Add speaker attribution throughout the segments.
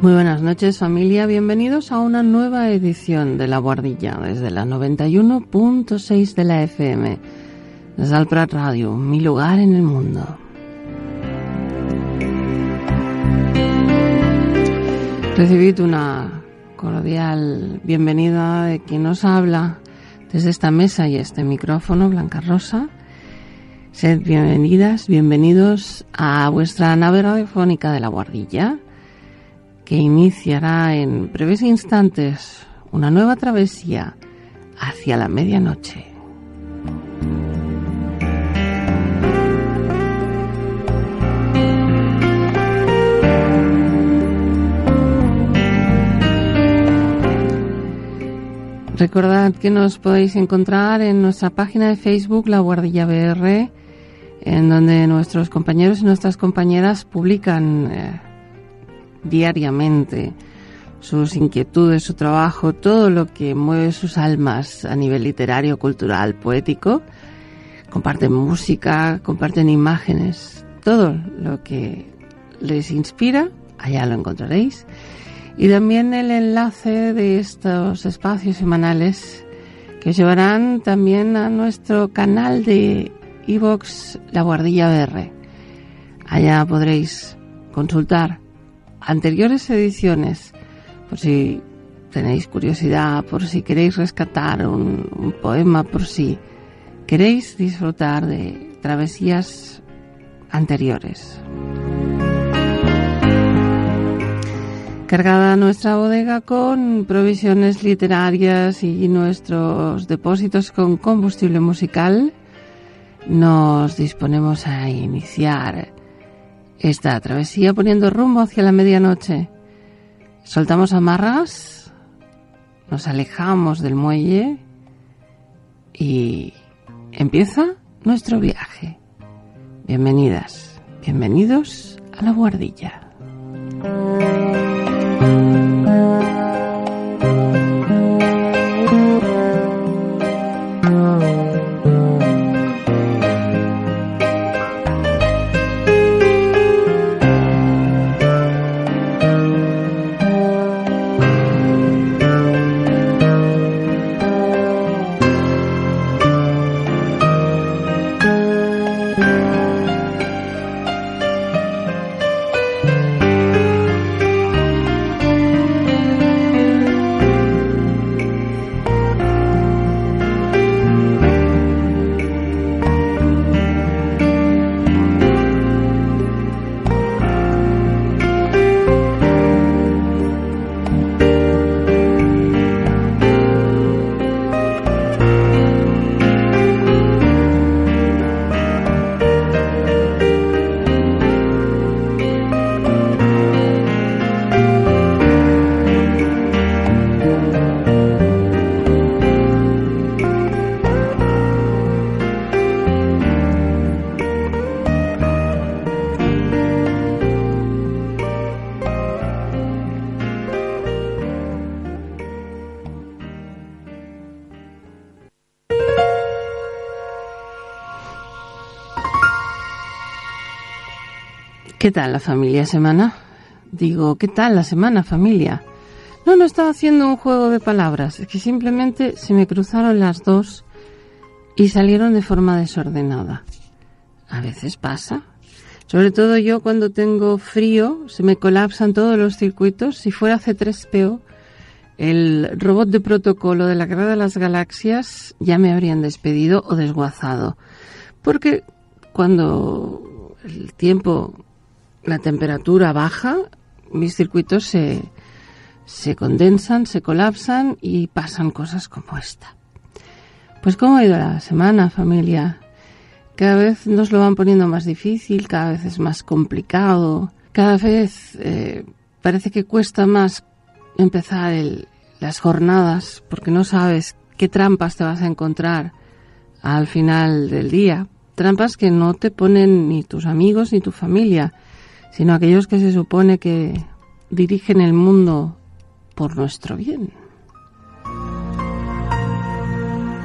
Speaker 1: Muy buenas noches, familia. Bienvenidos a una nueva edición de La Guardilla desde la 91.6 de la FM, desde el Prat Radio, mi lugar en el mundo. Recibid una cordial bienvenida de quien nos habla desde esta mesa y este micrófono, Blanca Rosa. Sed bienvenidas, bienvenidos a vuestra nave radiofónica de La Guardilla, que iniciará en breves instantes una nueva travesía hacia la medianoche. Recordad que nos podéis encontrar en nuestra página de Facebook, La Guardilla BR, en donde nuestros compañeros y nuestras compañeras publican diariamente sus inquietudes, su trabajo, todo lo que mueve sus almas a nivel literario, cultural, poético. Comparten música, comparten imágenes, todo lo que les inspira, allá lo encontraréis. Y también el enlace de estos espacios semanales que os llevarán también a nuestro canal de iVoox, La Guardilla BR. Allá podréis consultar anteriores ediciones, por si tenéis curiosidad, por si queréis rescatar un poema, por si queréis disfrutar de travesías anteriores. Cargada nuestra bodega con provisiones literarias y nuestros depósitos con combustible musical, nos disponemos a iniciar esta travesía poniendo rumbo hacia la medianoche. Soltamos amarras, nos alejamos del muelle y empieza nuestro viaje. Bienvenidas, bienvenidos a La Guardilla. ¿Qué tal la familia semana? Digo, ¿qué tal la semana, familia? No estaba haciendo un juego de palabras, es que simplemente se me cruzaron las dos y salieron de forma desordenada. A veces pasa. Sobre todo yo cuando tengo frío, se me colapsan todos los circuitos. Si fuera C3PO, el robot de protocolo de la Guerra de las Galaxias, ya me habrían despedido o desguazado. Porque cuando el tiempo, la temperatura baja, mis circuitos se condensan, se colapsan y pasan cosas como esta. Pues ¿cómo ha ido la semana, familia? Cada vez nos lo van poniendo más difícil, cada vez es más complicado, cada vez parece que cuesta más empezar las jornadas porque no sabes qué trampas te vas a encontrar al final del día. Trampas que no te ponen ni tus amigos ni tu familia, sino aquellos que se supone que dirigen el mundo por nuestro bien.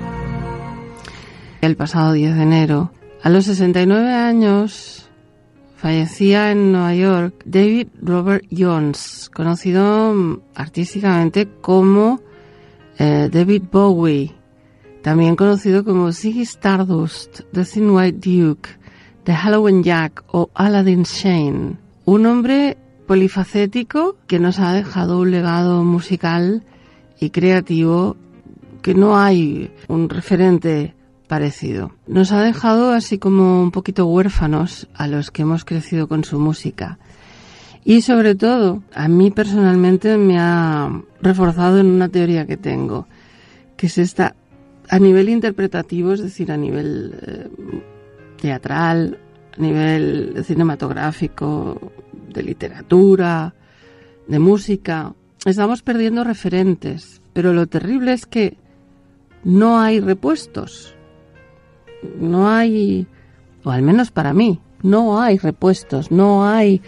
Speaker 1: El pasado 10 de enero, a los 69 años, fallecía en Nueva York David Robert Jones, conocido artísticamente como David Bowie, también conocido como Ziggy Stardust, The Thin White Duke, The Halloween Jack o Aladdin Sane. Un hombre polifacético que nos ha dejado un legado musical y creativo que no hay un referente parecido. Nos ha dejado así como un poquito huérfanos a los que hemos crecido con su música. Y sobre todo, a mí personalmente me ha reforzado en una teoría que tengo, que es esta, a nivel interpretativo, es decir, a nivel teatral, a nivel cinematográfico, de literatura, de música, estamos perdiendo referentes, pero lo terrible es que no hay repuestos. No hay, o al menos para mí, no hay repuestos, no hay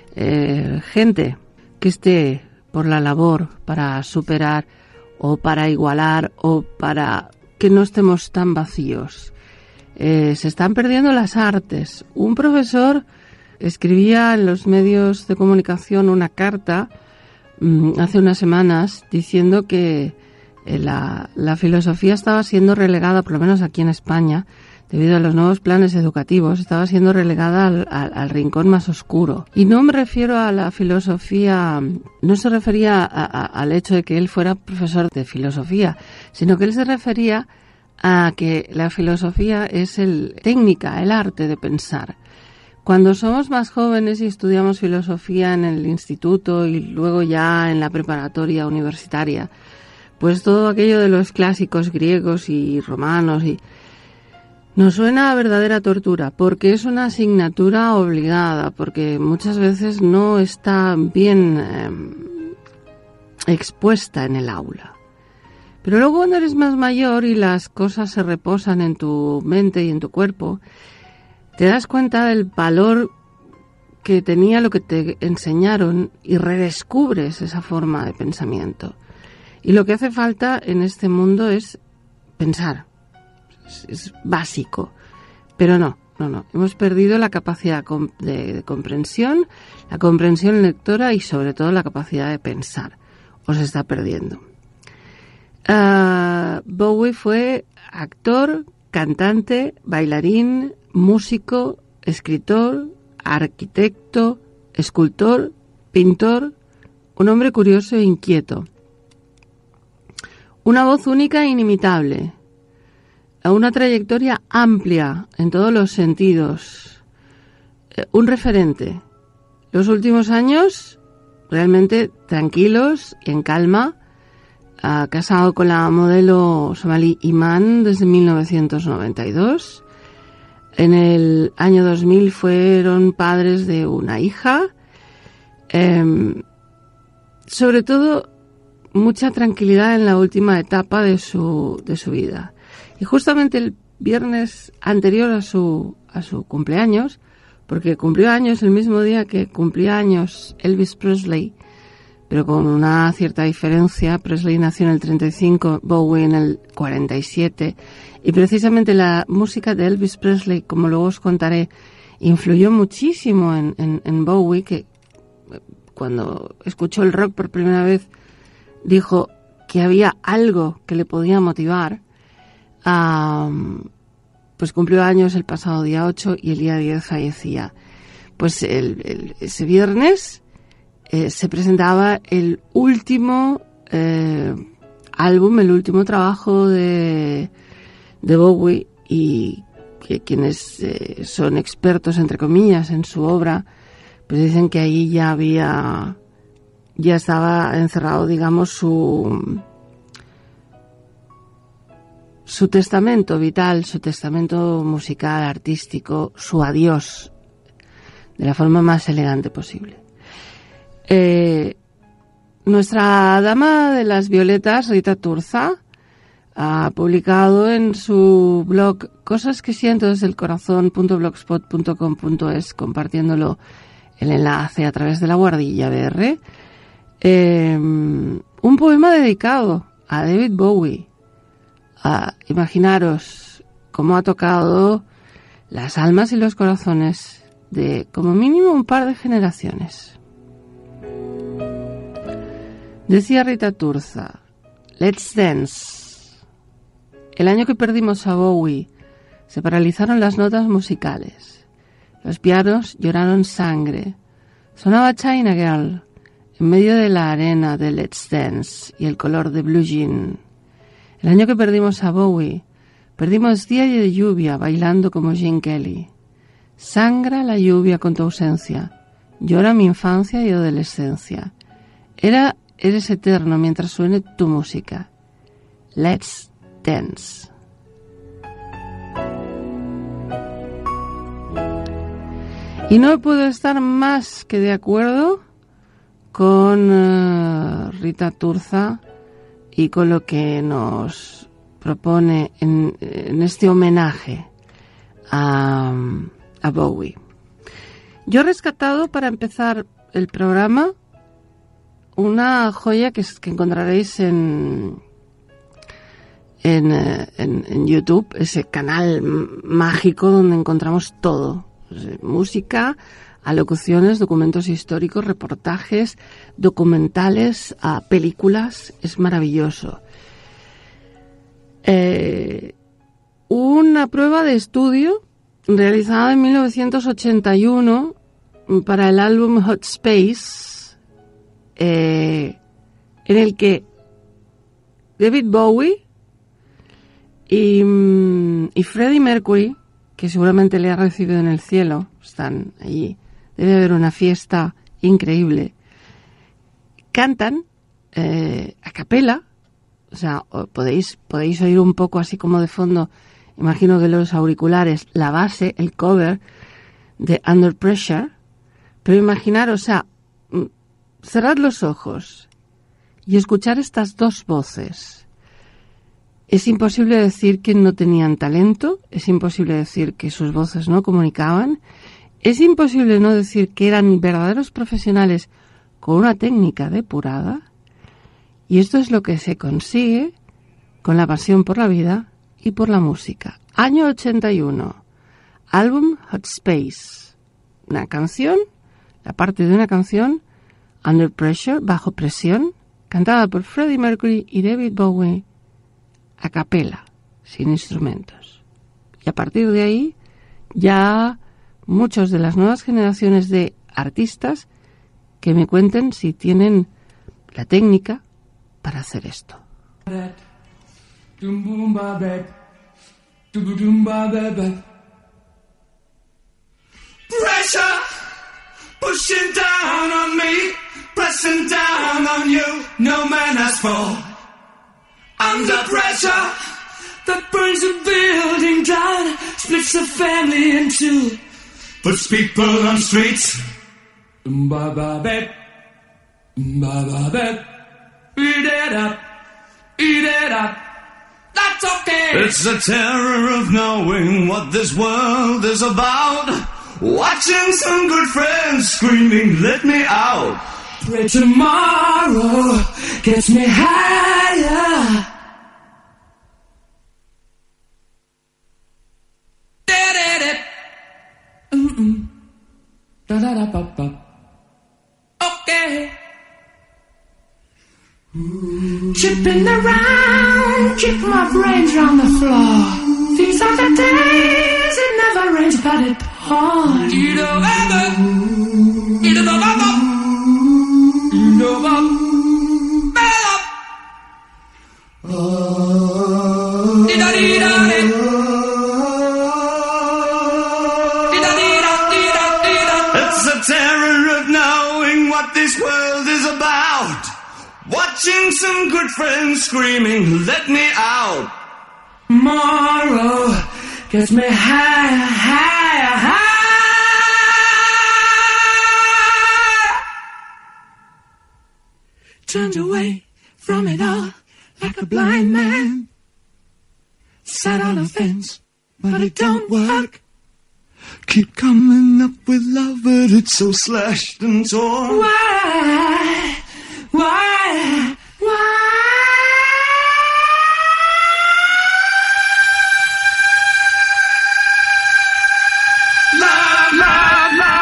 Speaker 1: gente que esté por la labor para superar o para igualar o para que no estemos tan vacíos. Se están perdiendo las artes. Un profesor escribía en los medios de comunicación una carta hace unas semanas diciendo que la filosofía estaba siendo relegada, por lo menos aquí en España, debido a los nuevos planes educativos, estaba siendo relegada al rincón más oscuro. Y no me refiero a la filosofía, no se refería al hecho de que él fuera profesor de filosofía, sino que él se refería a que la filosofía es técnica, el arte de pensar. Cuando somos más jóvenes y estudiamos filosofía en el instituto y luego ya en la preparatoria universitaria, pues todo aquello de los clásicos griegos y romanos nos suena a verdadera tortura, porque es una asignatura obligada, porque muchas veces no está bien expuesta en el aula. Pero luego cuando eres más mayor y las cosas se reposan en tu mente y en tu cuerpo, te das cuenta del valor que tenía lo que te enseñaron y redescubres esa forma de pensamiento. Y lo que hace falta en este mundo es pensar. Es básico. Pero no. Hemos perdido la capacidad de comprensión, la comprensión lectora y sobre todo la capacidad de pensar. O se está perdiendo. Bowie fue actor, cantante, bailarín, músico, escritor, arquitecto, escultor, pintor, un hombre curioso e inquieto. Una voz única e inimitable, una trayectoria amplia en todos los sentidos, un referente. Los últimos años realmente tranquilos y en calma, casado con la modelo somalí Iman desde 1992. En el año 2000 fueron padres de una hija. Sobre todo, mucha tranquilidad en la última etapa de su vida. Y justamente el viernes anterior a su cumpleaños, porque cumplió años el mismo día que cumplía años Elvis Presley, pero con una cierta diferencia. Presley nació en el 35, Bowie en el 47, y precisamente la música de Elvis Presley, como luego os contaré, influyó muchísimo en Bowie, que cuando escuchó el rock por primera vez dijo que había algo que le podía motivar. Pues cumplió años el pasado día 8 y el día 10 fallecía. Pues ese viernes se presentaba el último álbum, el último trabajo de Bowie, y que quienes son expertos, entre comillas, en su obra, pues dicen que ahí ya estaba encerrado, digamos, su testamento vital, su testamento musical, artístico, su adiós, de la forma más elegante posible. Nuestra dama de las violetas, Rita Turza, ha publicado en su blog Cosas que siento desde el corazón.blogspot.com.es, compartiéndolo el enlace a través de La Guardilla BR, un poema dedicado a David Bowie. Imaginaros cómo ha tocado las almas y los corazones de como mínimo un par de generaciones. Decía Rita Turza, Let's Dance. El año que perdimos a Bowie, se paralizaron las notas musicales. Los pianos lloraron sangre. Sonaba China Girl en medio de la arena de Let's Dance y el color de Blue Jean. El año que perdimos a Bowie, perdimos día de lluvia bailando como Gene Kelly. Sangra la lluvia con tu ausencia. Llora mi infancia y adolescencia. Eres eterno mientras suene tu música. Let's Dance. Y no puedo estar más que de acuerdo con Rita Turza y con lo que nos propone en este homenaje a Bowie. Yo he rescatado para empezar el programa una joya que encontraréis en YouTube, ese canal mágico donde encontramos todo. Música, alocuciones, documentos históricos, reportajes, documentales, películas. Es maravilloso. Una prueba de estudio realizada en 1981 para el álbum Hot Space, en el que David Bowie y Freddie Mercury, que seguramente le ha recibido en el cielo, están allí, debe haber una fiesta increíble, cantan a capela, o sea, podéis oír un poco así como de fondo, imagino que los auriculares, la base, el cover de Under Pressure, pero imaginar, o sea, cerrad los ojos y escuchar estas dos voces. Es imposible decir que no tenían talento, es imposible decir que sus voces no comunicaban, es imposible no decir que eran verdaderos profesionales con una técnica depurada, y esto es lo que se consigue con la pasión por la vida y por la música. Año 81, álbum Hot Space, una canción, la parte de una canción, Under Pressure, bajo presión, cantada por Freddie Mercury y David Bowie, a capela, sin instrumentos. Y a partir de ahí, ya muchos de las nuevas generaciones de artistas que me cuenten si tienen la técnica para hacer esto.
Speaker 2: Pressure pushing down on me, pressing down on you, no man has fall. Under pressure that burns a building down, splits the family in two, puts people on streets. Ba-ba-bep, ba-ba-bep, eat it up, that's okay. It's the terror of knowing what this world is about, watching some good friends screaming, let me out. Pray tomorrow gets me higher. Okay. Tripping around, kick my brains round the floor. These are the days it never rains but it pours. You know ever, you know ever. It's the terror of knowing what this world is about, watching some good friends screaming, let me out. Tomorrow gets me higher, higher, higher. Turned away from it all like a blind man. Sat on a fence, but it don't work. Keep coming up with love, but it's so slashed and torn. Why? Why? Why? Love, love, love.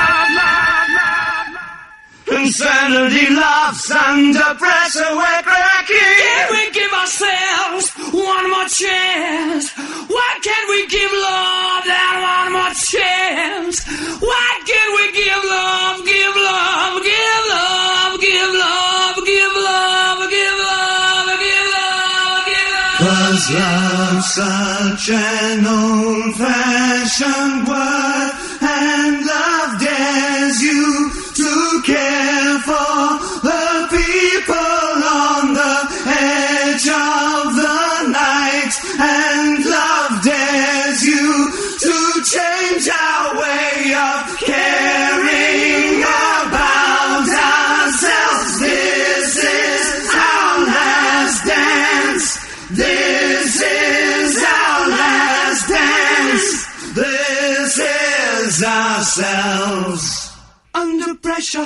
Speaker 2: Insanity laughs under pressure, we're cracking. Can we give ourselves one more chance? Why can't we give love that one more chance? Why can't we give love, give love, give love, give love, give love, give love, give love, give love? 'Cause love's such an old-fashioned word, and love dares you to care for the people on the edge of the night, and love dares you to change our way of caring about ourselves. This is our last dance. This is our last dance. This is ourselves. Under pressure.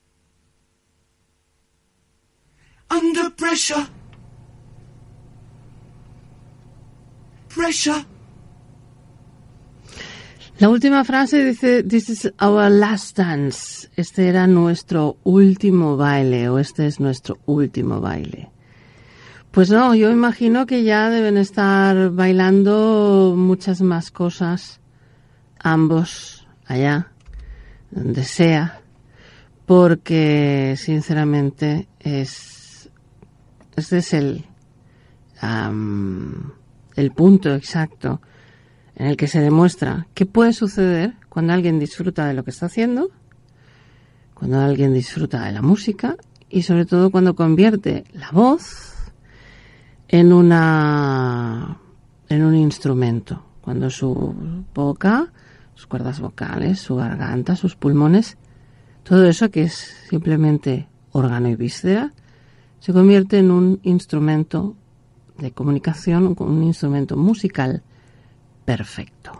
Speaker 2: Under pressure. Pressure.
Speaker 1: La última frase dice, "This is our last dance". Este era nuestro último baile, o este es nuestro último baile. Pues no, yo imagino que ya deben estar bailando muchas más cosas, ambos, allá, donde sea, porque sinceramente este es el punto exacto en el que se demuestra qué puede suceder cuando alguien disfruta de lo que está haciendo, cuando alguien disfruta de la música y sobre todo cuando convierte la voz en un instrumento, cuando su boca, sus cuerdas vocales, su garganta, sus pulmones, todo eso que es simplemente órgano y víscera, se convierte en un instrumento de comunicación, un instrumento musical perfecto.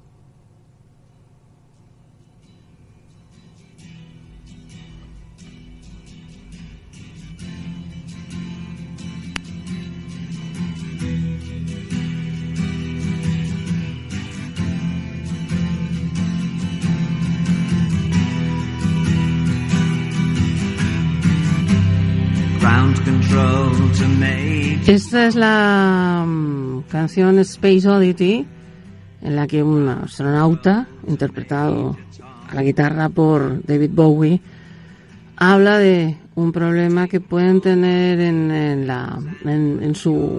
Speaker 1: Esta es la canción Space Oddity, en la que un astronauta, interpretado a la guitarra por David Bowie, habla de un problema que pueden tener en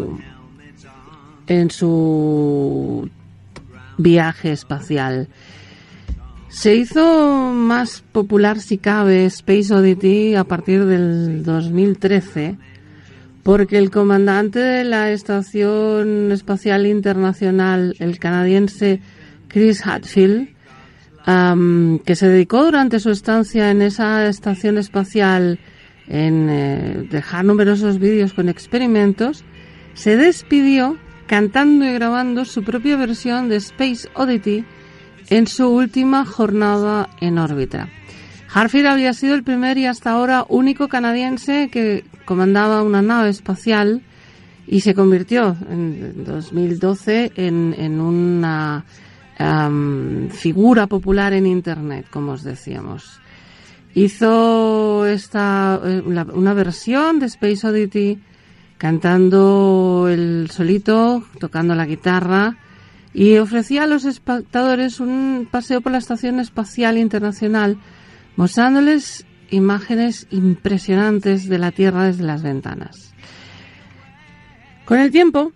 Speaker 1: su viaje espacial. Se hizo más popular, si cabe, Space Oddity a partir del 2013, porque el comandante de la Estación Espacial Internacional, el canadiense Chris Hadfield, que se dedicó durante su estancia en esa estación espacial en dejar numerosos vídeos con experimentos, se despidió cantando y grabando su propia versión de Space Oddity en su última jornada en órbita. Hadfield había sido el primer y hasta ahora único canadiense que comandaba una nave espacial y se convirtió en 2012 en una figura popular en Internet, como os decíamos. Hizo una versión de Space Oddity cantando él solito, tocando la guitarra, y ofrecía a los espectadores un paseo por la Estación Espacial Internacional, mostrándoles imágenes impresionantes de la Tierra desde las ventanas. Con el tiempo,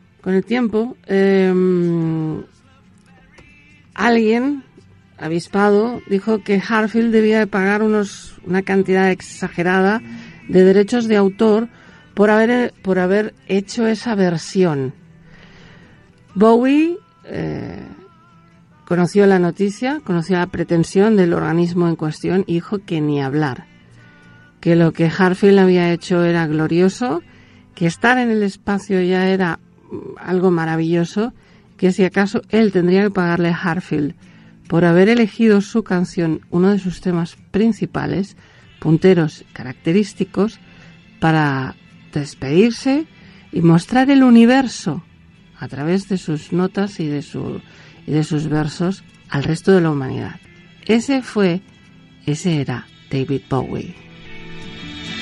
Speaker 1: alguien avispado dijo que Hadfield debía de pagar una cantidad exagerada de derechos de autor por haber hecho esa versión. Bowie conoció la noticia, conoció la pretensión del organismo en cuestión y dijo que ni hablar, que lo que Hadfield había hecho era glorioso, que estar en el espacio ya era algo maravilloso, que si acaso él tendría que pagarle a Hadfield por haber elegido su canción, uno de sus temas principales, punteros característicos, para despedirse y mostrar el universo a través de sus notas y de sus versos al resto de la humanidad. Ese era David Bowie.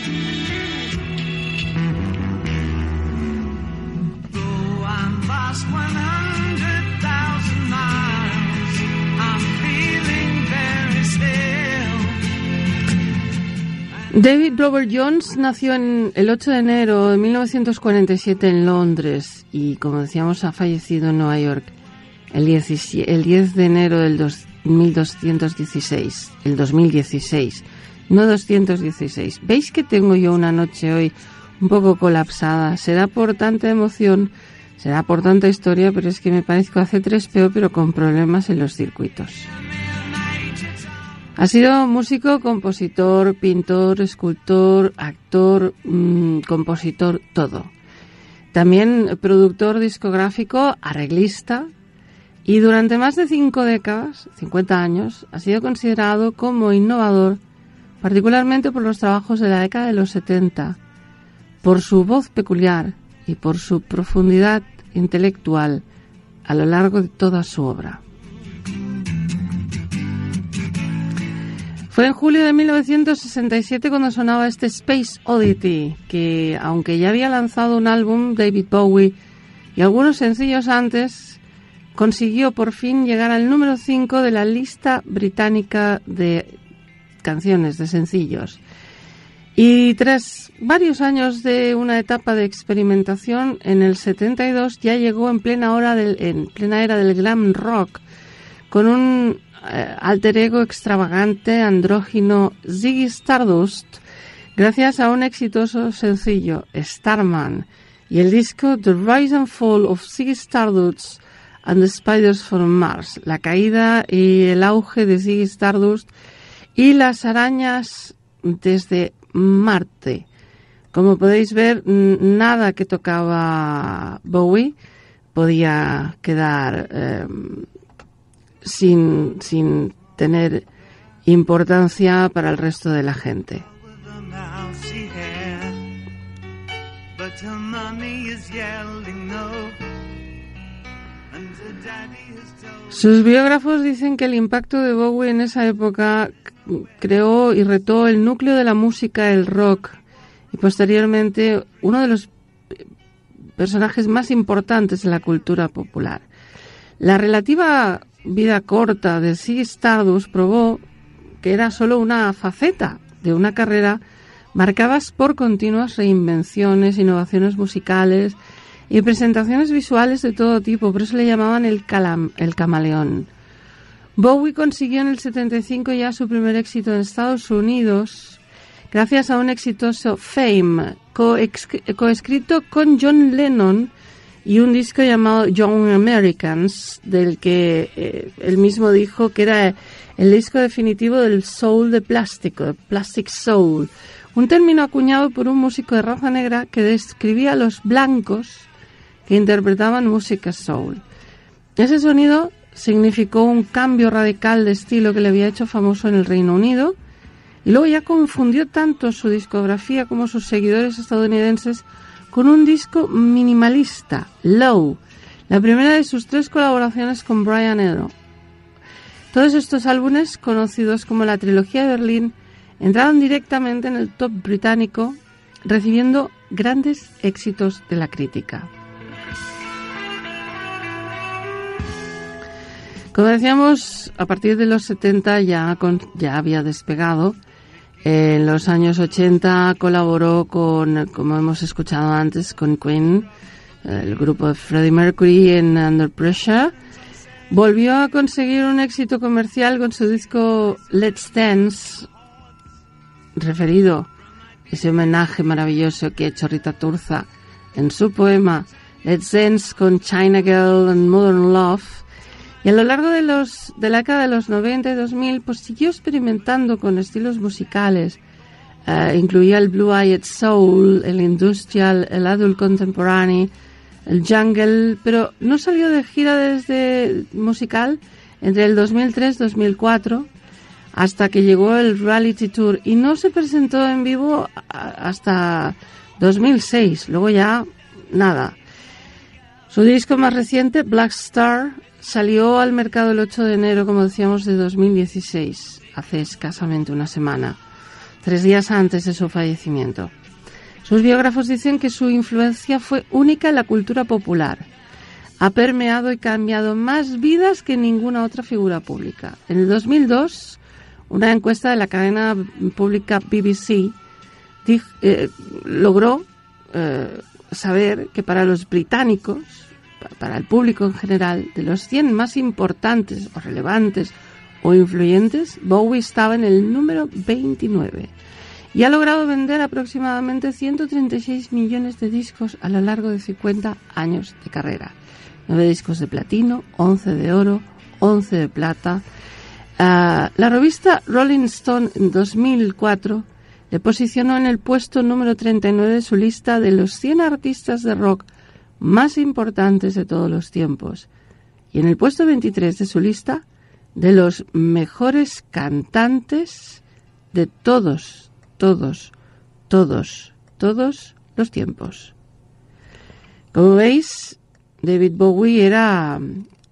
Speaker 2: Though I'm lost 100,000 miles, I'm feeling very still.
Speaker 1: David Robert Jones nació el 8 de enero de 1947 en Londres y, como decíamos, ha fallecido en Nueva York el 10 de enero del 2016, no 216. ¿Veis que tengo yo una noche hoy un poco colapsada? Será por tanta emoción, será por tanta historia, pero es que me parezco a C3PO, pero con problemas en los circuitos. Ha sido músico, compositor, pintor, escultor, actor, compositor, todo. También productor discográfico, arreglista, y durante más de 5 décadas, 50 años, ha sido considerado como innovador, particularmente por los trabajos de la década de los 70, por su voz peculiar y por su profundidad intelectual a lo largo de toda su obra. Fue en julio de 1967 cuando sonaba este Space Oddity, que aunque ya había lanzado un álbum, David Bowie, y algunos sencillos antes, consiguió por fin llegar al número 5 de la lista británica de canciones, de sencillos. Y tras varios años de una etapa de experimentación, en el 72 ya llegó en plena era del glam rock, con un alter ego extravagante, andrógino, Ziggy Stardust, gracias a un exitoso sencillo, Starman, y el disco The Rise and Fall of Ziggy Stardust and the Spiders from Mars, la caída y el auge de Ziggy Stardust y las arañas desde Marte. Como podéis ver, nada que tocaba Bowie podía quedar sin tener importancia para el resto de la gente. Sus biógrafos dicen que el impacto de Bowie en esa época creó y retó el núcleo de la música, el rock, y posteriormente uno de los personajes más importantes de la cultura popular. La relativa vida corta de Ziggy Stardust probó que era solo una faceta de una carrera marcadas por continuas reinvenciones, innovaciones musicales y presentaciones visuales de todo tipo, por eso le llamaban el camaleón. Bowie consiguió en el 75 ya su primer éxito en Estados Unidos gracias a un exitoso Fame, coescrito con John Lennon, y un disco llamado Young Americans, del que él mismo dijo que era el disco definitivo del soul de plástico, de Plastic Soul, un término acuñado por un músico de raza negra que describía a los blancos que interpretaban música soul. Ese sonido significó un cambio radical de estilo que le había hecho famoso en el Reino Unido, y luego ya confundió tanto su discografía como sus seguidores estadounidenses con un disco minimalista, Low, la primera de sus 3 colaboraciones con Brian Eno. Todos estos álbumes, conocidos como la trilogía de Berlín, entraron directamente en el top británico, recibiendo grandes éxitos de la crítica. Como decíamos, a partir de los 70 ya había despegado. En los años 80 colaboró con, como hemos escuchado antes, con Queen, el grupo de Freddie Mercury en Under Pressure. Volvió a conseguir un éxito comercial con su disco Let's Dance, referido ese homenaje maravilloso que ha hecho Rita Turza en su poema Let's Dance con China Girl and Modern Love. Y a lo largo de la década de los 90 y 2000, pues siguió experimentando con estilos musicales. Incluía el Blue-Eyed Soul, el Industrial, el Adult Contemporary, el Jungle, pero no salió de gira desde musical entre el 2003-2004 hasta que llegó el Reality Tour, y no se presentó en vivo hasta 2006, luego ya nada. Su disco más reciente, Black Star, salió al mercado el 8 de enero, como decíamos, de 2016, hace escasamente una semana. 3 días antes de su fallecimiento. Sus biógrafos dicen que su influencia fue única en la cultura popular. Ha permeado y cambiado más vidas que ninguna otra figura pública. En el 2002, una encuesta de la cadena pública BBC logró saber que para los británicos, para el público en general, de los 100 más importantes o relevantes o influyentes, Bowie estaba en el número 29 y ha logrado vender aproximadamente 136 millones de discos a lo largo de 50 años de carrera. 9 discos de platino, 11 de oro, 11 de plata. La revista Rolling Stone en 2004 le posicionó en el puesto número 39 de su lista de los 100 artistas de rock más importantes de todos los tiempos y en el puesto 23 de su lista de los mejores cantantes de todos los tiempos. Como veis, David Bowie era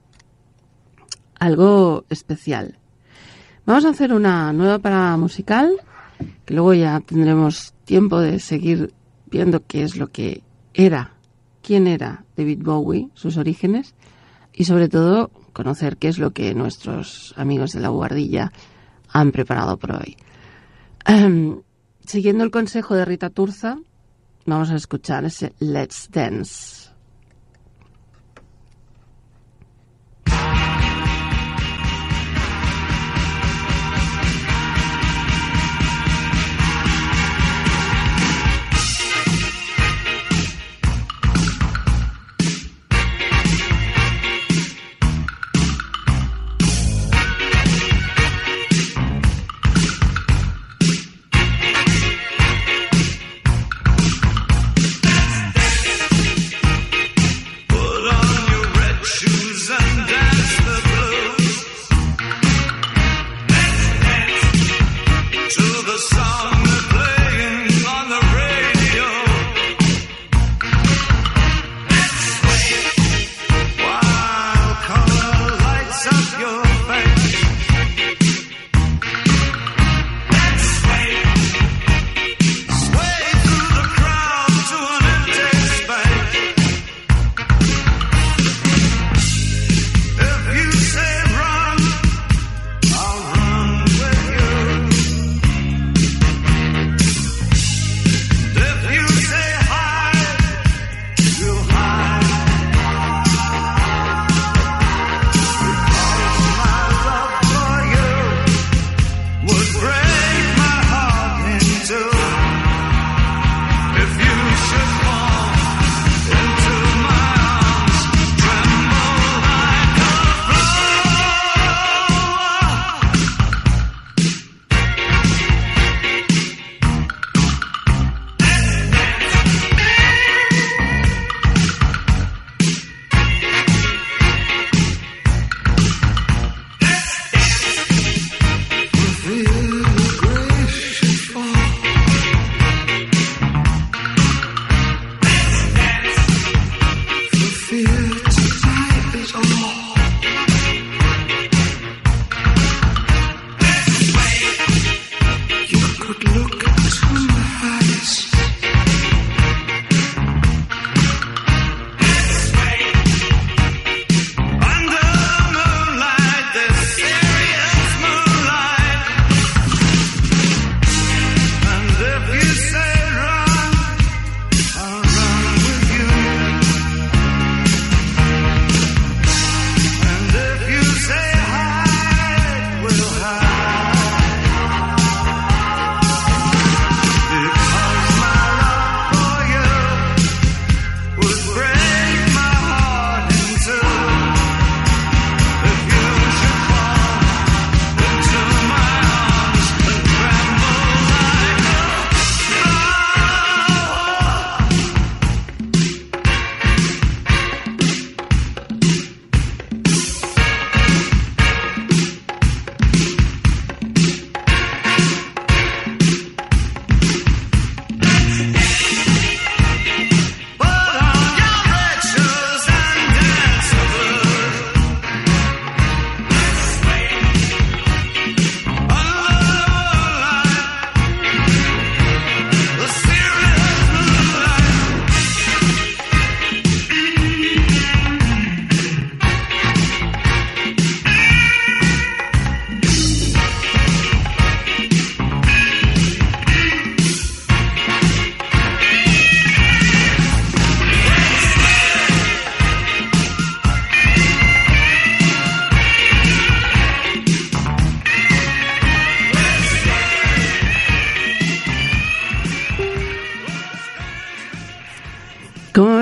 Speaker 1: algo especial. Vamos a hacer una nueva parada musical, que luego ya tendremos tiempo de seguir viendo qué es lo que era, quién era David Bowie, sus orígenes, y sobre todo conocer qué es lo que nuestros amigos de la Buhardilla han preparado por hoy. Siguiendo el consejo de Rita Turza, vamos a escuchar ese Let's Dance.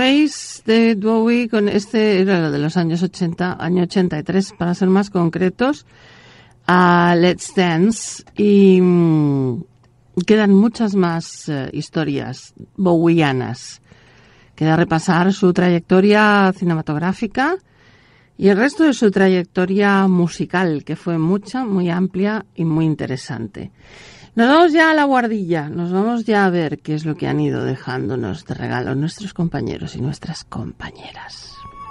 Speaker 1: veis, David Bowie con este, era lo de los años 80, año 83 para ser más concretos, a Let's Dance, y quedan muchas más historias bowianas. Queda repasar su trayectoria cinematográfica y el resto de su trayectoria musical, que fue mucha, muy amplia y muy interesante. Nos vamos ya a la guardilla, nos vamos ya a ver qué es lo que han ido dejándonos de regalo nuestros compañeros y nuestras compañeras.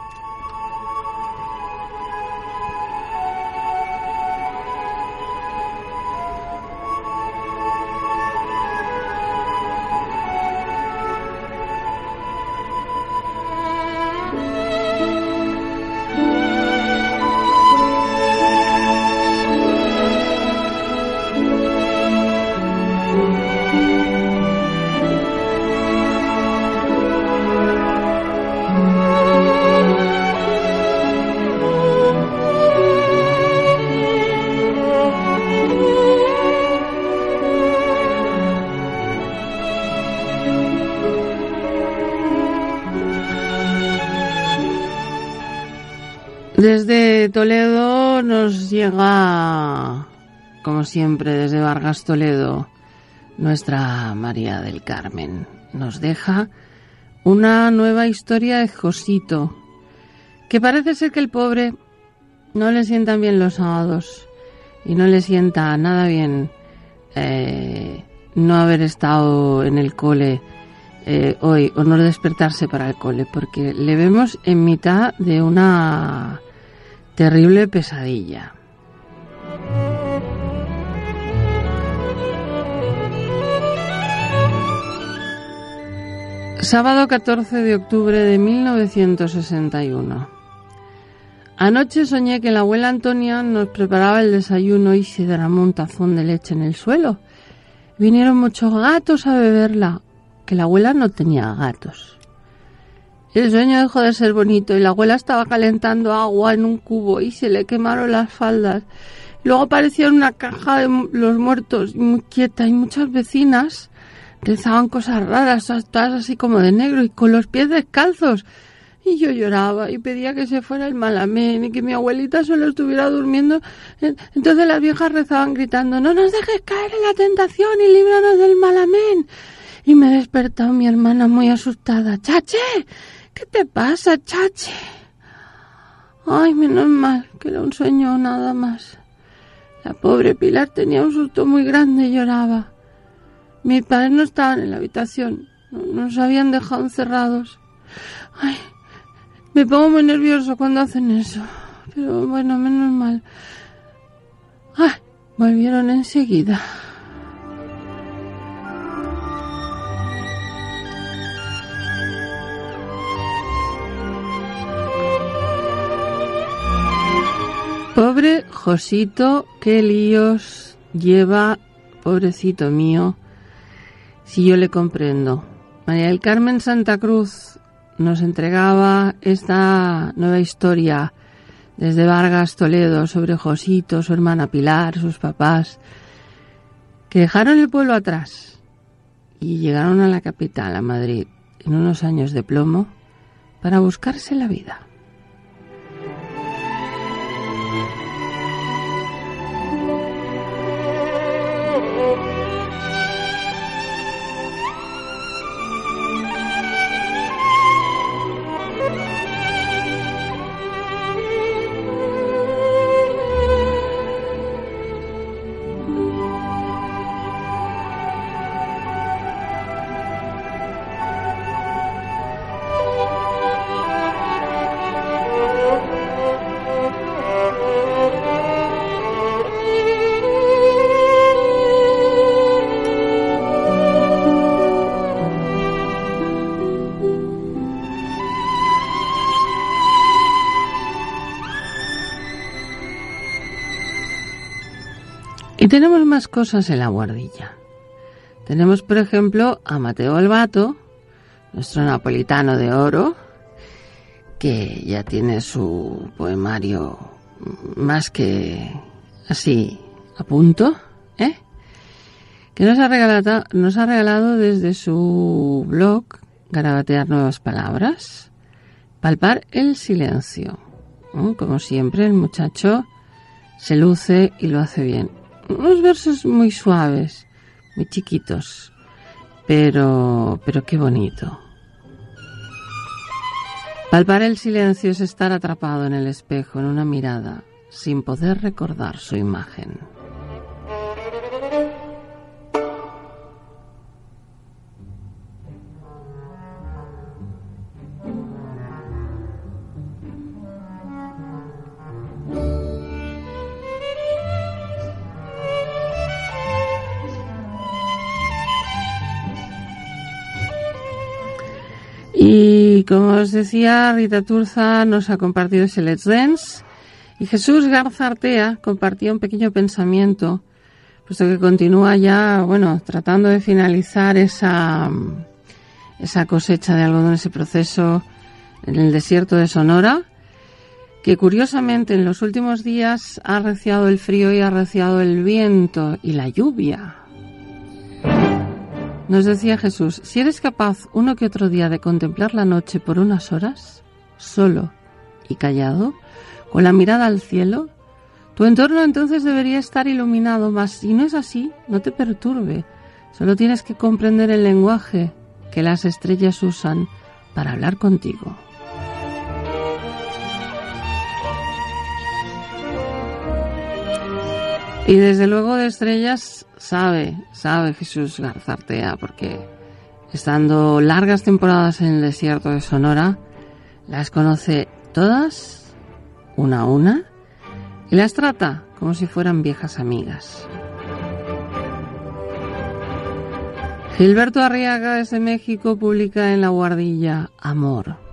Speaker 1: Desde Toledo nos llega, como siempre, desde Vargas Toledo, nuestra María del Carmen. Nos deja una nueva historia de Josito, que parece ser que el pobre no le sientan bien los sábados y no le sienta nada bien no haber estado en el cole hoy o no despertarse para el cole, porque le vemos en mitad de una terrible pesadilla. Sábado 14 de octubre de 1961. Anoche soñé que la abuela Antonia nos preparaba el desayuno y se derramó un tazón de leche en el suelo. Vinieron muchos gatos a beberla, que la abuela no tenía gatos. El sueño dejó de ser bonito y la abuela estaba calentando agua en un cubo y se le quemaron las faldas. Luego apareció una caja de los muertos, muy quieta, y muchas vecinas rezaban cosas raras, todas así como de negro y con los pies descalzos. Y yo lloraba y pedía que se fuera el malamén y que mi abuelita solo estuviera durmiendo. Entonces las viejas rezaban gritando: «No nos dejes caer en la tentación y líbranos del malamén». Y me despertó mi hermana muy asustada. «Chache, ¿qué te pasa, Chache?» Ay, menos mal, que era un sueño nada más. La pobre Pilar tenía un susto muy grande y lloraba. Mis padres no estaban en la habitación, nos habían dejado encerrados. Ay, me pongo muy nervioso cuando hacen eso, pero bueno, menos mal. Ay, volvieron enseguida. Pobre Josito, qué líos lleva, pobrecito mío, si yo le comprendo. María del Carmen Santa Cruz nos entregaba esta nueva historia desde Vargas Toledo sobre Josito, su hermana Pilar, sus papás, que dejaron el pueblo atrás y llegaron a la capital, a Madrid, en unos años de plomo para buscarse la vida. Y tenemos más cosas en la guardilla. Tenemos, por ejemplo, a Mateo Albato, nuestro napolitano de oro, que ya tiene su poemario más que así a punto, que nos ha regalado desde su blog garabatear nuevas palabras, palpar el silencio. Como siempre, el muchacho se luce y lo hace bien. Unos versos muy suaves, muy chiquitos, pero qué bonito. Palpar el silencio es estar atrapado en el espejo, en una mirada, sin poder recordar su imagen. Y como os decía, Rita Turza nos ha compartido ese Let's Dance y Jesús Garza Artea compartía un pequeño pensamiento, puesto que continúa ya, tratando de finalizar esa cosecha de algodón, ese proceso en el desierto de Sonora, que curiosamente en los últimos días ha arreciado el frío y ha arreciado el viento y la lluvia. Nos decía Jesús, si eres capaz uno que otro día de contemplar la noche por unas horas, solo y callado, con la mirada al cielo, tu entorno entonces debería estar iluminado, mas si no es así, no te perturbe. Solo tienes que comprender el lenguaje que las estrellas usan para hablar contigo. Y desde luego de estrellas sabe Jesús Garza Artea, porque estando largas temporadas en el desierto de Sonora, las conoce todas, una a una, y las trata como si fueran viejas amigas. Gilberto Arriaga desde México publica en La Guardilla Amor.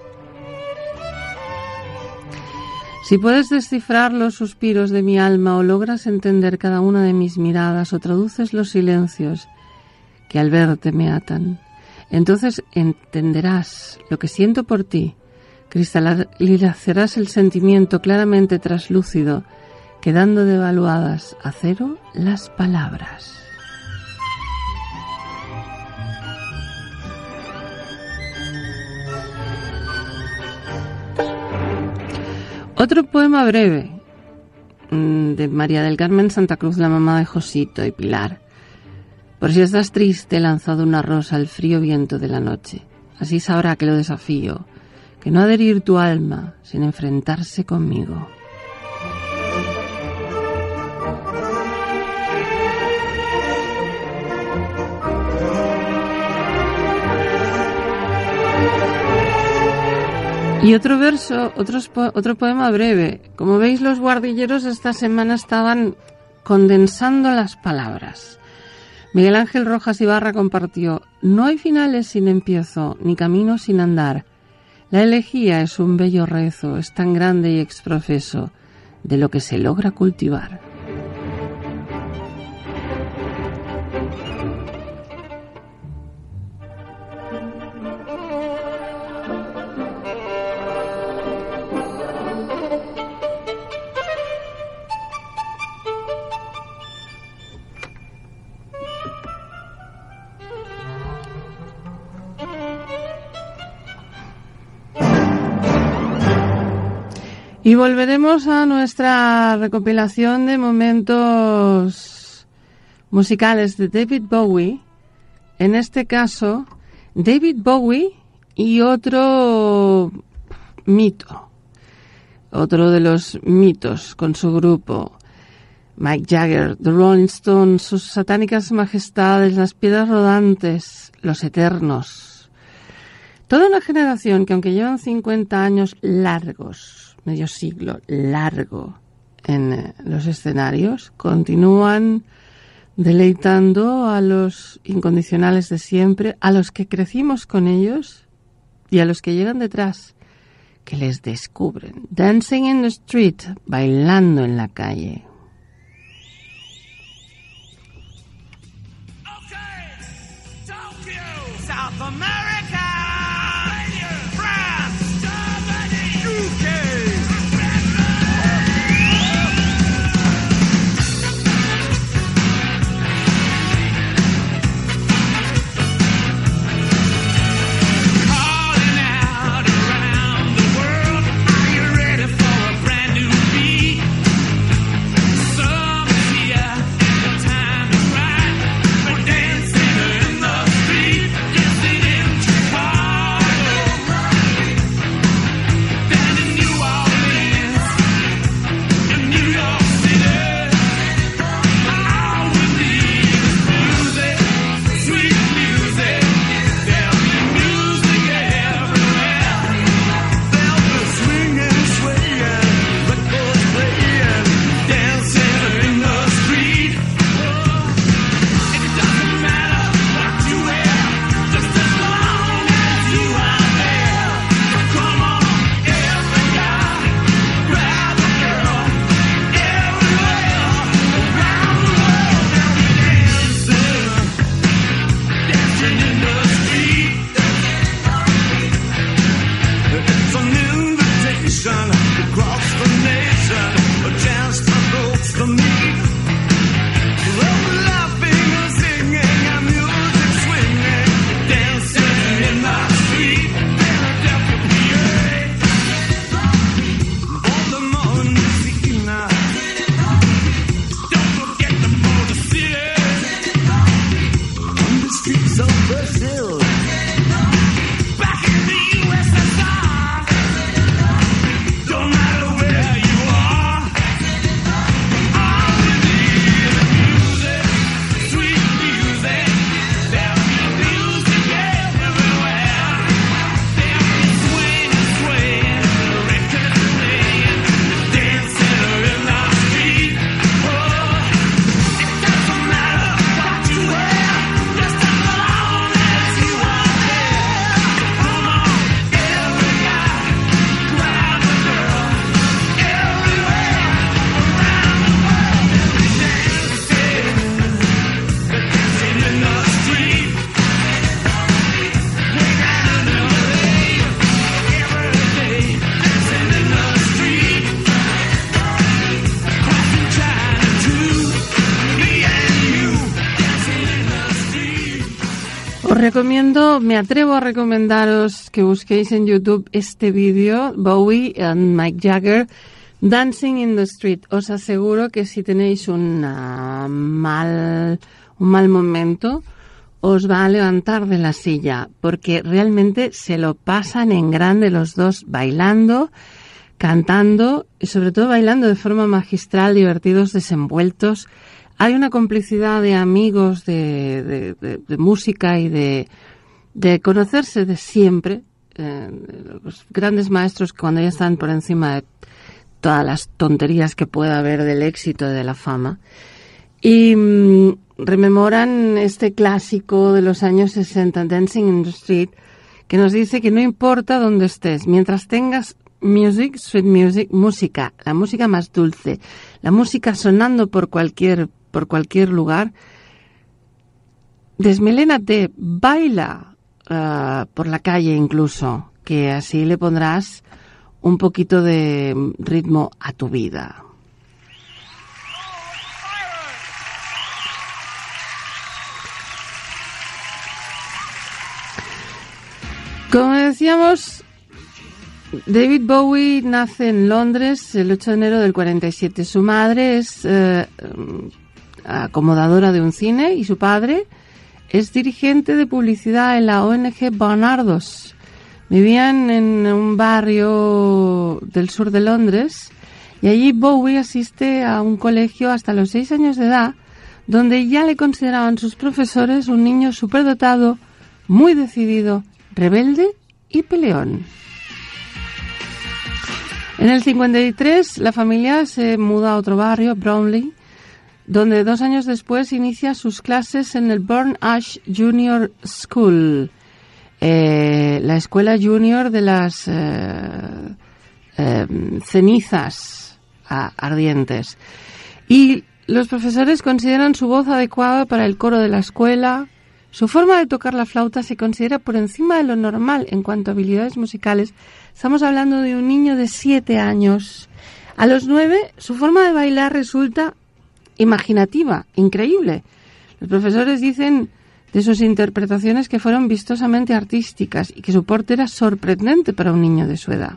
Speaker 1: Si puedes descifrar los suspiros de mi alma o logras entender cada una de mis miradas o traduces los silencios que al verte me atan, entonces entenderás lo que siento por ti, cristalizarás el sentimiento claramente traslúcido, quedando devaluadas a cero las palabras. Otro poema breve de María del Carmen Santa Cruz, la mamá de Josito y Pilar. Por si estás triste, he lanzado una rosa al frío viento de la noche. Así sabrá que lo desafío, que no ha de herir tu alma sin enfrentarse conmigo. Y otro verso, otro poema breve. Como veis, los guardilleros esta semana estaban condensando las palabras. Miguel Ángel Rojas Ibarra compartió: no hay finales sin empiezo, ni caminos sin andar. La elegía es un bello rezo, es tan grande y exprofeso de lo que se logra cultivar. Y volveremos a nuestra recopilación de momentos musicales de David Bowie. En este caso, David Bowie y otro mito. Otro de los mitos con su grupo. Mick Jagger, The Rolling Stones, sus satánicas majestades, las piedras rodantes, los eternos. Toda una generación que, aunque llevan 50 años largos, medio siglo largo en los escenarios, continúan deleitando a los incondicionales de siempre, a los que crecimos con ellos y a los que llegan detrás, que les descubren. Dancing in the street, bailando en la calle.
Speaker 2: Okay, Tokyo, South America, France, Germany, UK. Brazil. Back in the USSR. Don't matter where you are. All we need is music, sweet music. There'll be music everywhere. There'll be swinging, swaying, records playing, dancing in the street. Oh, it doesn't matter what you wear, just as long as you are there. Come on, every guy, grab a girl, everywhere around the world. Dancing in the street. We gotta do it every day. Dancing in the street. Crossing China too. Me and you. Dancing in the street.
Speaker 1: Os recomiendo, me atrevo a recomendaros que busquéis en YouTube este vídeo, Bowie and Mick Jagger, Dancing in the Street. Os aseguro que si tenéis un mal momento, os va a levantar de la silla, porque realmente se lo pasan en grande los dos, bailando, cantando y sobre todo bailando de forma magistral, divertidos, desenvueltos. Hay una complicidad de amigos, de música y de conocerse de siempre. Los grandes maestros que cuando ya están por encima de todas las tonterías que pueda haber del éxito y de la fama. Y rememoran este clásico de los años 60, Dancing in the Street, que nos dice que no importa dónde estés, mientras tengas music, sweet music, música, la música más dulce, la música sonando por cualquier lugar, desmelénate, baila por la calle incluso, que así le pondrás un poquito de ritmo a tu vida. Como decíamos, David Bowie nace en Londres el 8 de enero del 47. Su madre es acomodadora de un cine y su padre es dirigente de publicidad en la ONG Barnardos. Vivían en un barrio del sur de Londres y allí Bowie asiste a un colegio hasta los 6 años de edad, donde ya le consideraban sus profesores un niño superdotado, muy decidido, rebelde y peleón. En el 53 la familia se muda a otro barrio, Bromley, donde 2 años después inicia sus clases en el Burn Ash Junior School, la escuela junior de las cenizas ardientes. Y los profesores consideran su voz adecuada para el coro de la escuela. Su forma de tocar la flauta se considera por encima de lo normal en cuanto a habilidades musicales. Estamos hablando de un niño de 7 años. A los 9, su forma de bailar resulta imaginativa, increíble. Los profesores dicen de sus interpretaciones que fueron vistosamente artísticas y que su porte era sorprendente para un niño de su edad.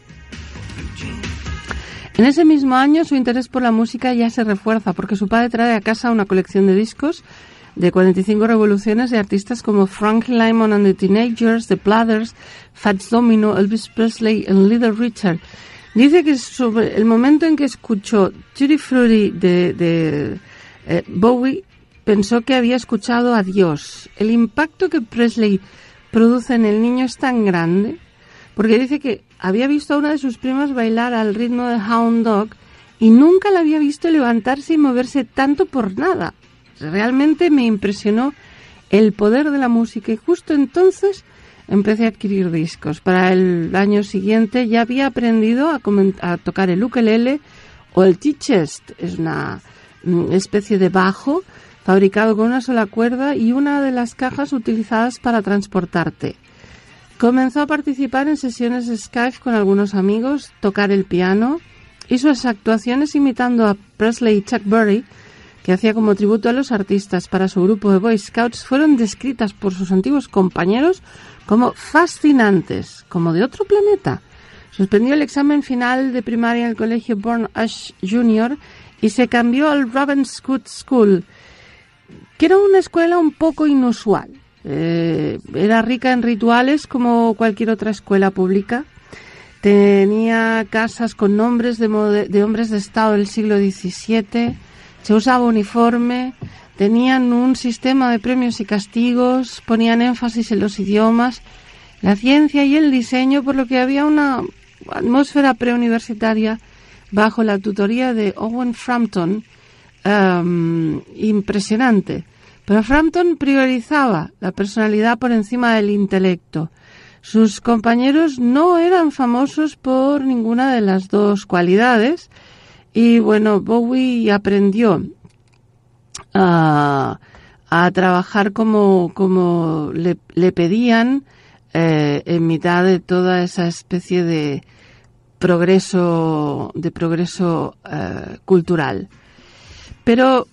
Speaker 1: En ese mismo año su interés por la música ya se refuerza porque su padre trae a casa una colección de discos de 45 revoluciones de artistas como Frank Lymon and the Teenagers, The Platters, Fats Domino, Elvis Presley y Little Richard. Dice que sobre el momento en que escuchó Tutti Frutti de Bowie, pensó que había escuchado a Dios. El impacto que Presley produce en el niño es tan grande, porque dice que había visto a una de sus primas bailar al ritmo de Hound Dog y nunca la había visto levantarse y moverse tanto por nada. Realmente me impresionó el poder de la música y justo entonces empecé a adquirir discos. Para el año siguiente ya había aprendido a tocar el ukelele o el tea-chest. Es una especie de bajo fabricado con una sola cuerda y una de las cajas utilizadas para transportarte. Comenzó a participar en sesiones de Skype con algunos amigos, tocar el piano y sus actuaciones imitando a Presley y Chuck Berry, que hacía como tributo a los artistas para su grupo de Boy Scouts, fueron descritas por sus antiguos compañeros como fascinantes, como de otro planeta. Suspendió el examen final de primaria en el colegio Burn Ash Junior y se cambió al Ravenscourt School, que era una escuela un poco inusual. Era rica en rituales como cualquier otra escuela pública. Tenía casas con nombres de hombres de Estado del siglo XVII. Se usaba uniforme. Tenían un sistema de premios y castigos. Ponían énfasis en los idiomas, la ciencia y el diseño, por lo que había una atmósfera preuniversitaria bajo la tutoría de Owen Frampton impresionante. Pero Frampton priorizaba la personalidad por encima del intelecto. Sus compañeros no eran famosos por ninguna de las dos cualidades y bueno, Bowie aprendió a trabajar como le pedían en mitad de toda esa especie de progreso cultural. Pero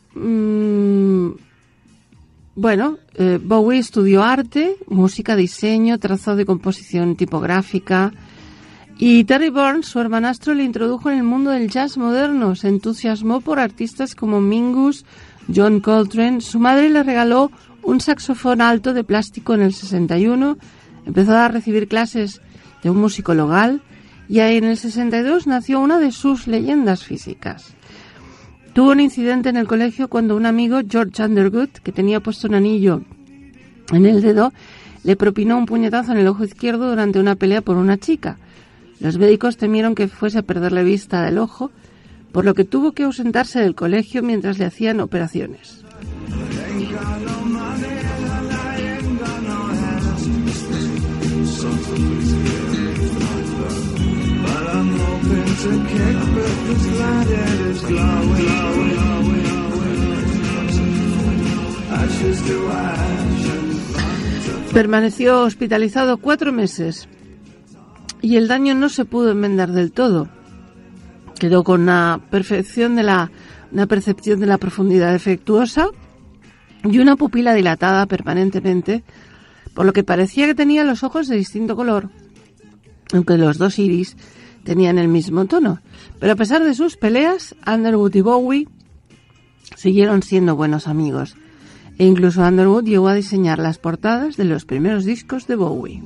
Speaker 1: Bowie estudió arte, música, diseño, trazado y composición tipográfica. Y Terry Burns, su hermanastro, le introdujo en el mundo del jazz moderno. Se entusiasmó por artistas como Mingus, John Coltrane. Su madre le regaló un saxofón alto de plástico en el 61. Empezó a recibir clases de un músico local. Y ahí en el 62 nació una de sus leyendas físicas. Tuvo un incidente en el colegio cuando un amigo, George Underwood, que tenía puesto un anillo en el dedo, le propinó un puñetazo en el ojo izquierdo durante una pelea por una chica. Los médicos temieron que fuese a perderle vista del ojo, por lo que tuvo que ausentarse del colegio mientras le hacían operaciones. Permaneció hospitalizado 4 meses y el daño no se pudo enmendar del todo. Quedó con una percepción de la profundidad defectuosa y una pupila dilatada permanentemente, por lo que parecía que tenía los ojos de distinto color, aunque los dos iris tenían el mismo tono. Pero a pesar de sus peleas, Underwood y Bowie siguieron siendo buenos amigos. E incluso Underwood llegó a diseñar las portadas de los primeros discos de Bowie.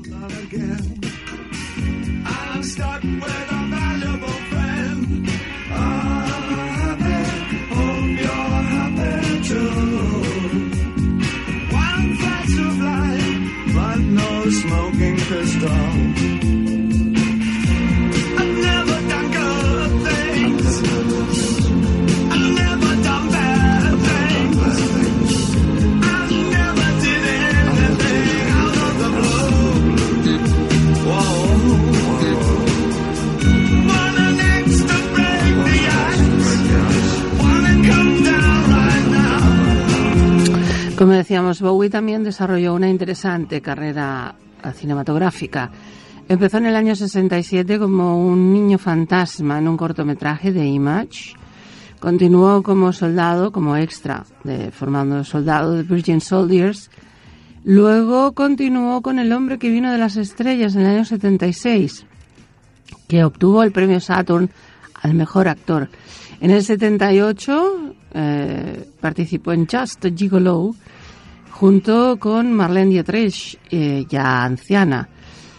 Speaker 1: Como decíamos, Bowie también desarrolló una interesante carrera cinematográfica. Empezó en el año 67 como un niño fantasma en un cortometraje de Image. Continuó como soldado, como extra, formando soldado de Virgin Soldiers. Luego continuó con El hombre que vino de las estrellas en el año 76, que obtuvo el premio Saturn al mejor actor. En el 78 participó en Just a Gigolo junto con Marlene Dietrich, ya anciana.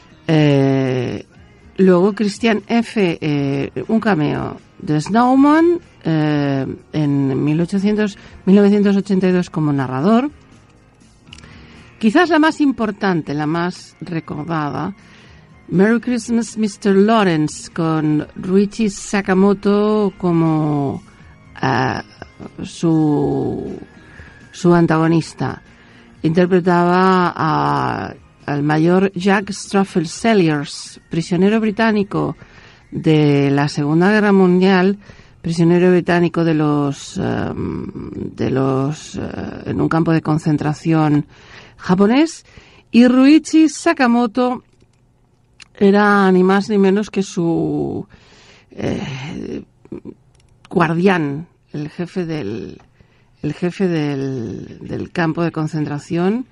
Speaker 1: Luego Christian F., un cameo de Snowman en 1982 como narrador. Quizás la más importante, la más recordada, Merry Christmas Mr. Lawrence, con Ryuichi Sakamoto como su antagonista. Interpretaba al mayor Jack Stoffel Sellers, prisionero británico de la Segunda Guerra Mundial, prisionero británico en un campo de concentración japonés, y Ryuichi Sakamoto era ni más ni menos que su guardián, el jefe del campo de concentración,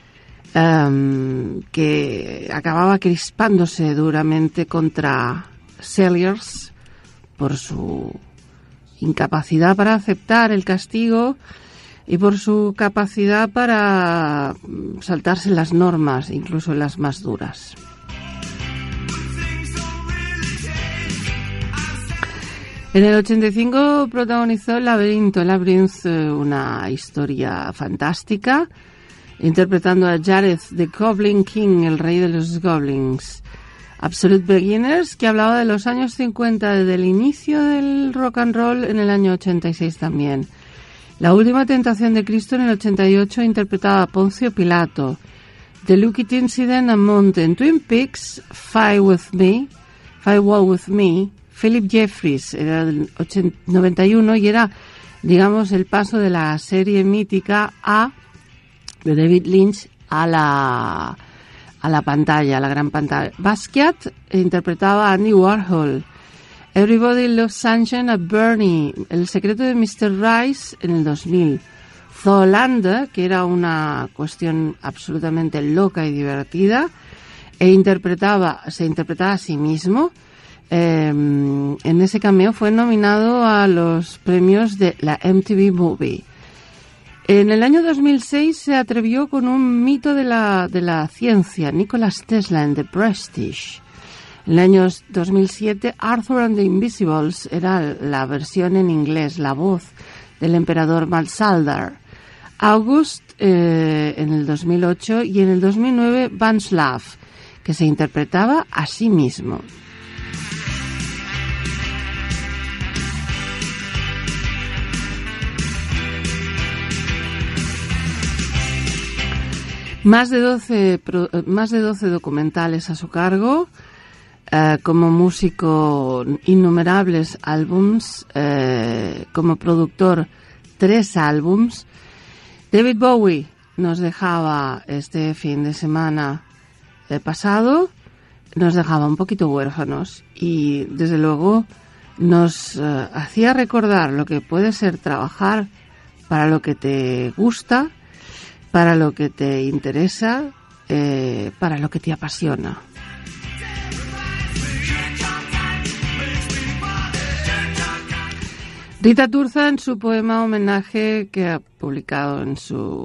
Speaker 1: que acababa crispándose duramente contra Sellers por su incapacidad para aceptar el castigo y por su capacidad para saltarse las normas, incluso las más duras. En el 85 protagonizó Labyrinth, una historia fantástica, interpretando a Jareth, the Goblin King, el rey de los goblins. Absolute Beginners, que hablaba de los años 50, del inicio del rock and roll en el año 86 también. La última tentación de Cristo en el 88 interpretaba a Poncio Pilato. The Lookit Incident and Mountain. Twin Peaks, Fight Wall With Me. Philip Jeffries era del 91 y era, digamos, el paso de la serie mítica de David Lynch a la pantalla, a la gran pantalla. Basquiat interpretaba a Andy Warhol. Everybody Loves Sunshine at Bernie. El secreto de Mr. Rice en el 2000. Zoolander, que era una cuestión absolutamente loca y divertida, se interpretaba a sí mismo. En ese cameo fue nominado a los premios de la MTV Movie. En el año 2006 se atrevió con un mito de la ciencia, Nikola Tesla, en The Prestige. En el año 2007, Arthur and the Invisibles era la versión en inglés, la voz del emperador Malsaldar. August en el 2008 y en el 2009 Vanslav, que se interpretaba a sí mismo. Más de 12 documentales a su cargo, como músico innumerables álbums, como productor 3 álbums. David Bowie nos dejaba este fin de semana pasado, nos dejaba un poquito huérfanos y desde luego nos hacía recordar lo que puede ser trabajar para lo que te gusta, para lo que te interesa, para lo que te apasiona. Rita Turza, en su poema homenaje que ha publicado en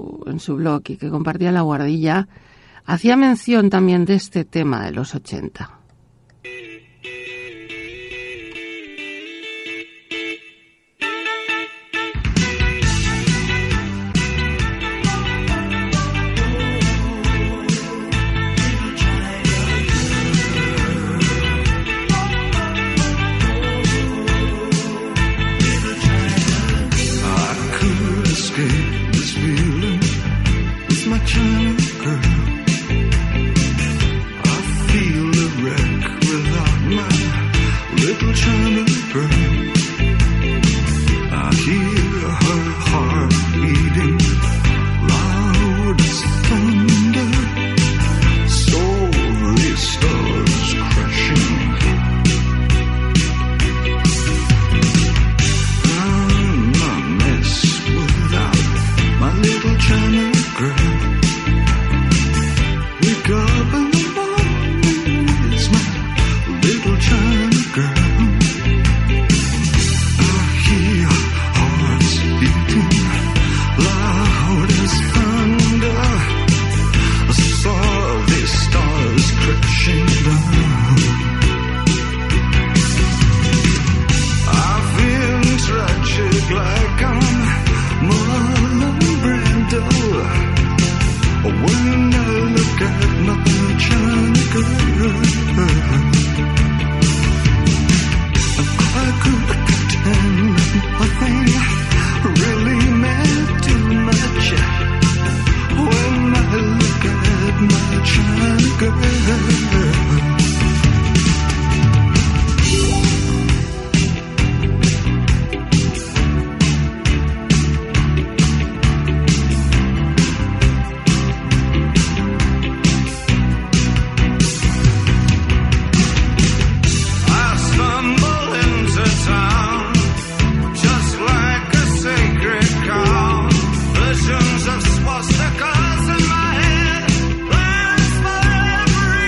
Speaker 1: su blog y que compartía La Guardilla, hacía mención también de este tema de los 80.
Speaker 3: Visions of swastikas in my head, plans for every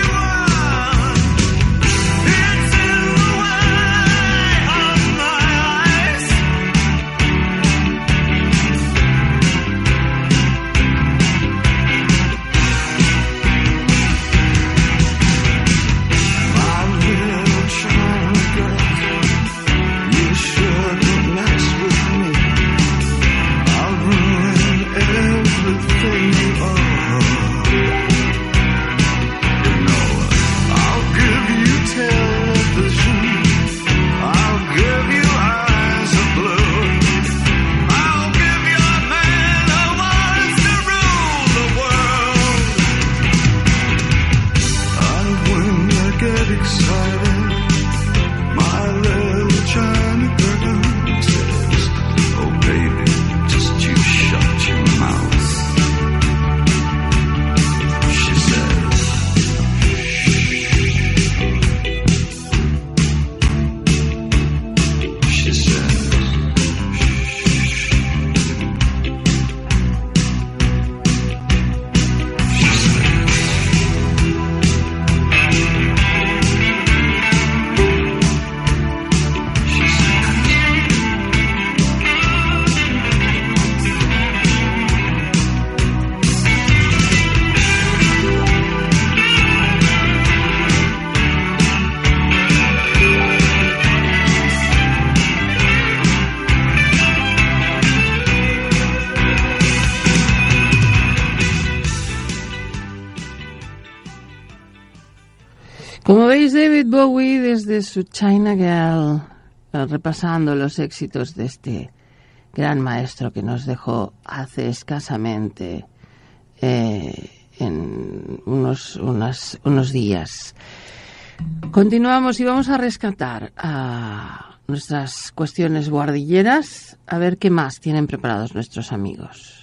Speaker 1: Como veis, David Bowie desde su China Girl, repasando los éxitos de este gran maestro que nos dejó hace escasamente en unos días. Continuamos y vamos a rescatar a nuestras cuestiones guardilleras, a ver qué más tienen preparados nuestros amigos.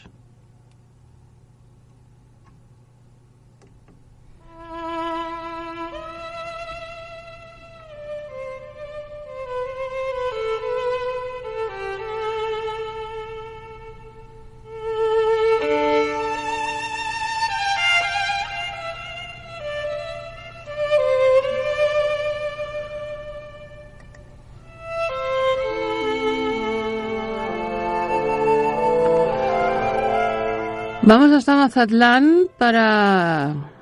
Speaker 1: Vamos hasta Mazatlán para